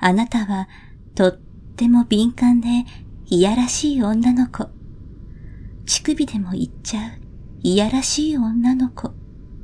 あなたはとっても敏感でいやらしい女の子。乳首でも言っちゃういやらしい女の子。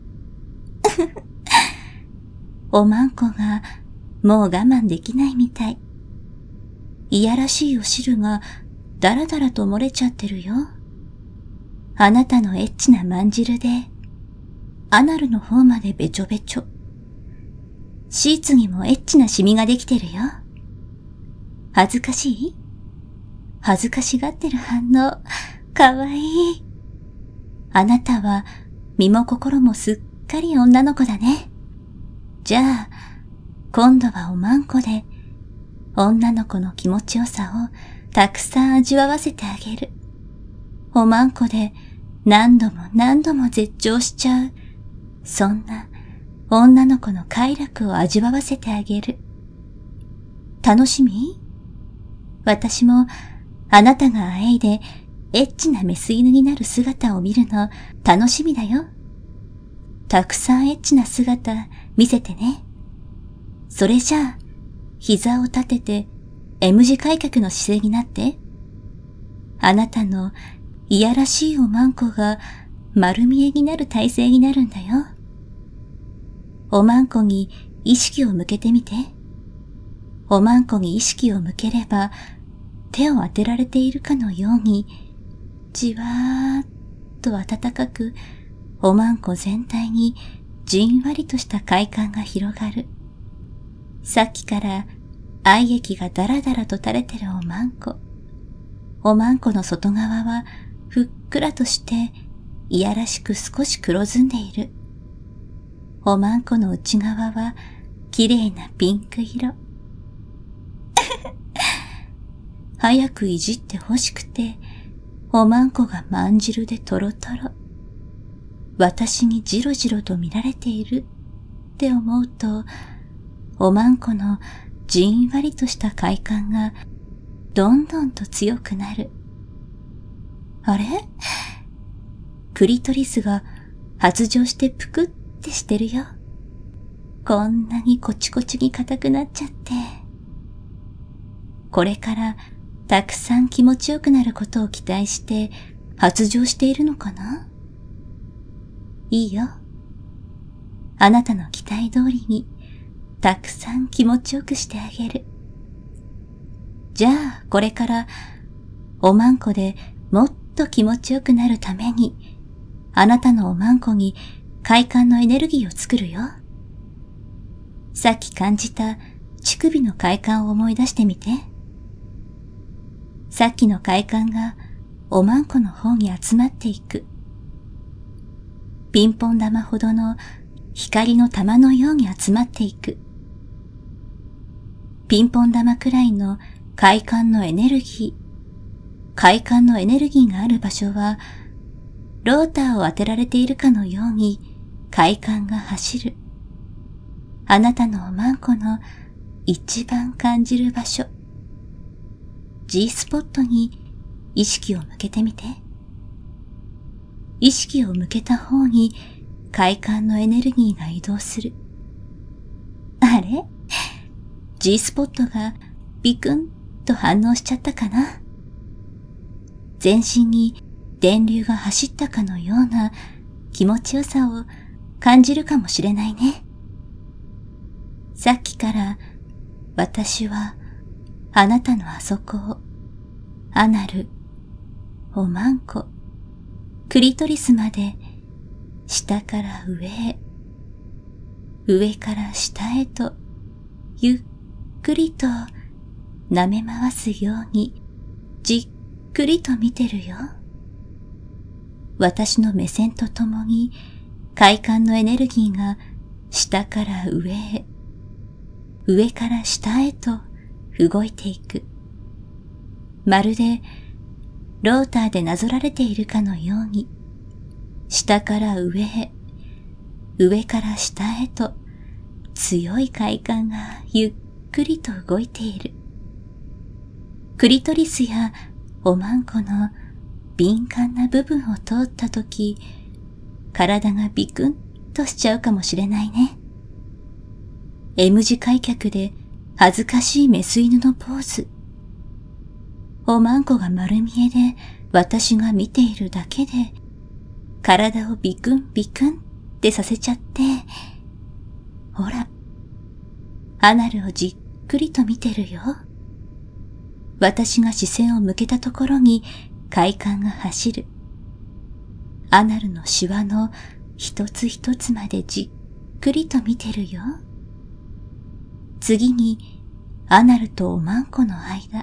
おまんこがもう我慢できないみたい。いやらしいお汁がだらだらと漏れちゃってるよ。あなたのエッチなまんじるで、アナルの方までべちょべちょ。シーツにもエッチなシミができてるよ。恥ずかしい？恥ずかしがってる反応、かわいい。あなたは身も心もすっかり女の子だね。じゃあ、今度はおまんこで、女の子の気持ちよさをたくさん味わわせてあげる。おまんこで何度も何度も絶頂しちゃう。そんな女の子の快楽を味わわせてあげる。楽しみ？私もあなたがあえいでエッチなメス犬になる姿を見るの楽しみだよ。たくさんエッチな姿見せてね。それじゃあ、膝を立てて M 字開脚の姿勢になって。あなたのいやらしいおまんこが丸見えになる体勢になるんだよ。おまんこに意識を向けてみて。おまんこに意識を向ければ、手を当てられているかのように、じわーっと暖かく、おまんこ全体にじんわりとした快感が広がる。さっきから愛液がだらだらと垂れてるおまんこ。おまんこの外側はふっくらとしていやらしく少し黒ずんでいる。おまんこの内側はきれいなピンク色。早くいじって欲しくて、おまんこがまんじるでトロトロ。私にじろじろと見られているって思うと、おまんこのじんわりとした快感がどんどんと強くなる。あれ？クリトリスが発情してぷくってしてるよ。こんなにコチコチに硬くなっちゃって。これからたくさん気持ちよくなることを期待して発情しているのかな？いいよ。あなたの期待通りにたくさん気持ちよくしてあげる。じゃあこれからおまんこでもっと気持ちよくなるためにあなたのおまんこに快感のエネルギーを作るよ。さっき感じた乳首の快感を思い出してみて。さっきの快感がおまんこの方に集まっていく。ピンポン玉ほどの光の玉のように集まっていく。ピンポン玉くらいの快感のエネルギー。快感のエネルギーがある場所は、ローターを当てられているかのように快感が走る。あなたのおまんこの一番感じる場所。G スポットに意識を向けてみて。意識を向けた方に快感のエネルギーが移動する。あれ？ G スポットがビクンと反応しちゃったかな？全身に電流が走ったかのような気持ちよさを感じるかもしれないね。さっきから私はあなたのあそこをアナル、おまんこ、クリトリスまで下から上へ、上から下へとゆっくりと舐め回すようにじっくりと見てるよ。私の目線とともに快感のエネルギーが下から上へ、上から下へと動いていく。まるでローターでなぞられているかのように、下から上へ、上から下へと強い快感がゆっくりと動いている。クリトリスやおまんこの敏感な部分を通ったとき、体がビクンとしちゃうかもしれないね。M 字開脚で恥ずかしいメス犬のポーズ。おまんこが丸見えで私が見ているだけで、体をビクンビクンってさせちゃって、ほら、アナルをじっくりと見てるよ。私が視線を向けたところに快感が走る。アナルのシワの一つ一つまでじっくりと見てるよ。次に、アナルとおまんこの間。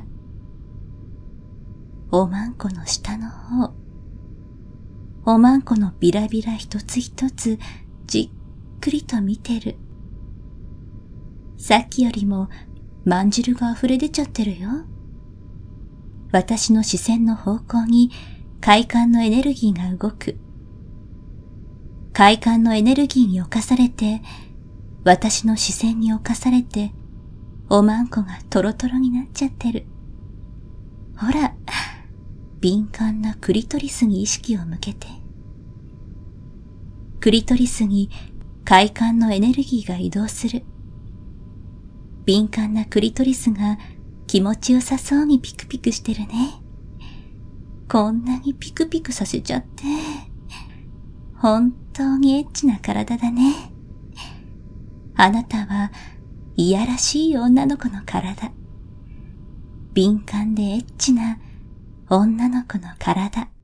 おまんこの下の方。おまんこのビラビラ一つ一つじっくりと見てる。さっきよりもまんじるが溢れ出ちゃってるよ。私の視線の方向に快感のエネルギーが動く。快感のエネルギーに侵されて、私の視線に侵されて、おまんこがトロトロになっちゃってる。ほら、敏感なクリトリスに意識を向けて。クリトリスに快感のエネルギーが移動する。敏感なクリトリスが気持ちよさそうにピクピクしてるね。こんなにピクピクさせちゃって。本当にエッチな体だね。あなたはいやらしい女の子の体。敏感でエッチな女の子の体。